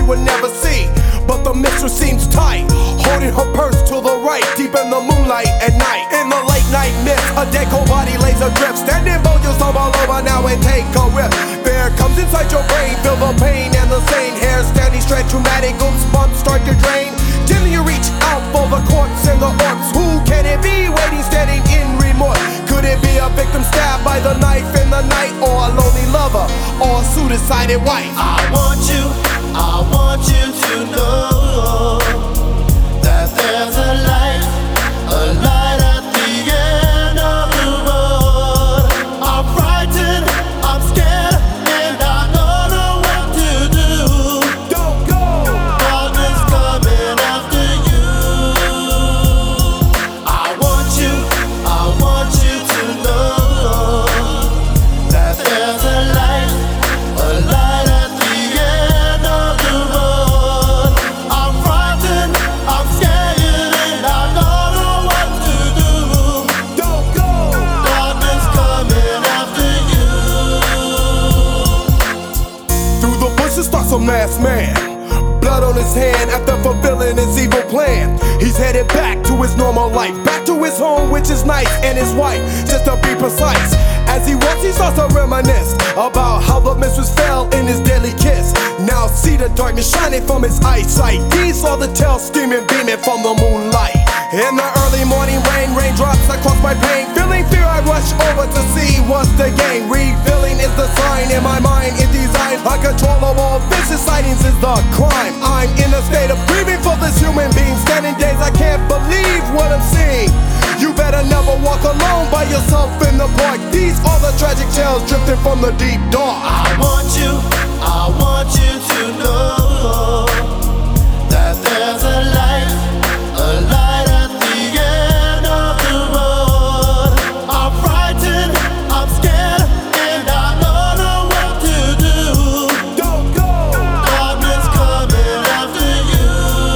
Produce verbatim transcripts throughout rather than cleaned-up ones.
would never see. But the mistress seems tight, holding her purse to the right, deep in the moonlight at night. In the late night mist, a dead cold body lays adrift. Standing bold, you stumble over now and take a rip. Fear comes inside your brain, feel the pain and the stain. Hair standing straight, traumatic goosebumps start to drain. Till you reach out for the corpse and the orbs. Who can it be waiting, standing in remorse? Could it be a victim stabbed by the knife in the night, or a lonely lover, or a suicided wife? I want you, I want you to know that there's a light, a light at the end of the road. I'm frightened, I'm scared, and I don't know what to do. Don't go! Darkness coming after you. I want you, I want you to know that there's a light, a light at the end of the road. I'm frightened, I'm scared, and I don't know what to do. Don't go! Darkness coming after you. Through the bushes stalks a masked man, blood on his hand after fulfilling his evil plan. He's headed back to his normal life, back to his home, which is nice, and his wife, just to be precise. As he walks, he starts to reminisce about how the mistress fell in his deadly kiss. Now see the darkness shining from his eyesight. These are the tales steaming, beaming from the moonlight. In the early morning rain, raindrops across my pain. Feeling fear, I rush over to see what's the game. Revealing is the sign in my mind, it designed uncontrollable vicious sightings is the crime. I'm in a state of grieving for this human being. Standing days, I can't believe what I'm seeing. You better never walk alone by yourself in the park. These are the tragic tales drifting from the deep dark. I want you, I want you to know that there's a light, a light at the end of the road. I'm frightened, I'm scared, and I don't know what to do. Don't go! Darkness coming after you.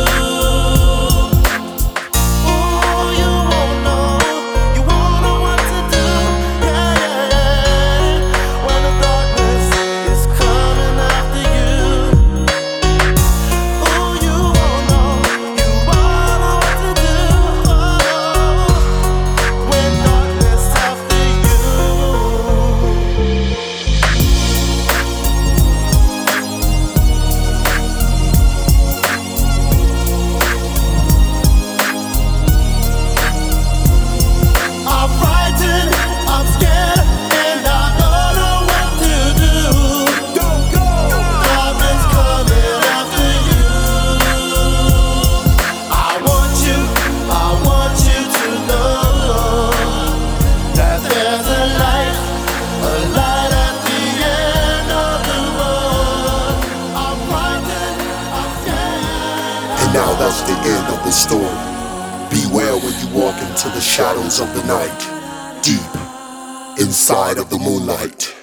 Ooh, you won't know, you won't know what to do. Yeah, yeah, yeah. When the darkness is coming after you. Ooh, you won't know, you won't know what to do. Oh, when darkness after you. I'm frightened, I'm scared, and I don't know what to do. Don't go! Darkness coming after you. I want you, I want you to know that there's a light, a light at the end of the road. I'm frightened, I'm scared. And now that's the end of the story. Beware when you walk into the shadows of the night, deep inside of the moonlight.